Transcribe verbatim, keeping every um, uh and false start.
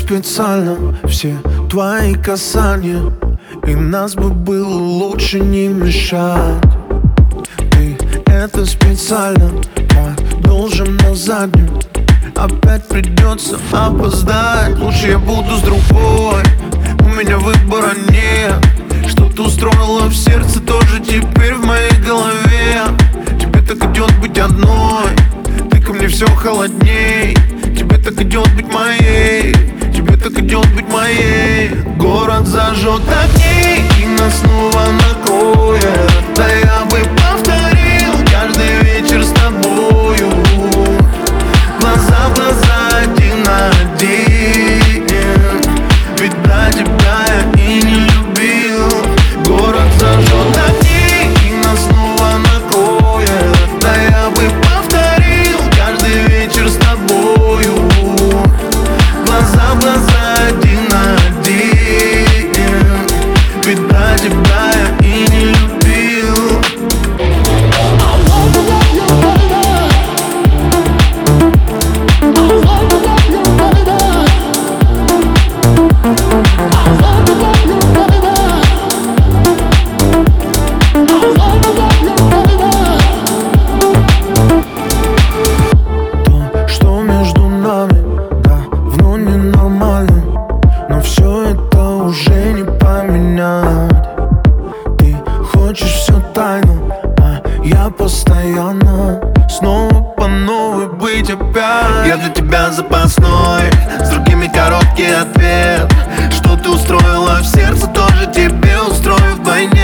специально все твои касания, и нас бы было лучше не мешать. Ты это специально продолжим на заднюю. Опять придется опоздать. Лучше я буду с другой, у меня выбора нет. Что ты устроила в сердце, тоже теперь в моей голове. Тебе так идет быть одной, ты ко мне все холодней. Тебе так идет быть моей, тебе так идет быть моей. Город зажжет огни и нас снова накроет. Да я бы повторил каждый вечер с тобою. Глаза в глаза, один на один. Ведь до тебя я и не любил. Город зажжет огни и нас снова накроет. Да я бы повторил каждый вечер с тобою. Глаза в глаза, один на один. Ведь до тебя я и не любил. То, что между нами давно ненормально, но все это уже не поменять. Ты хочешь все тайно, а я постоянно снова по новой быть опять. Я для тебя запасной, с другими короткий ответ. Что ты устроила в сердце, тоже тебе устрою вдвойне.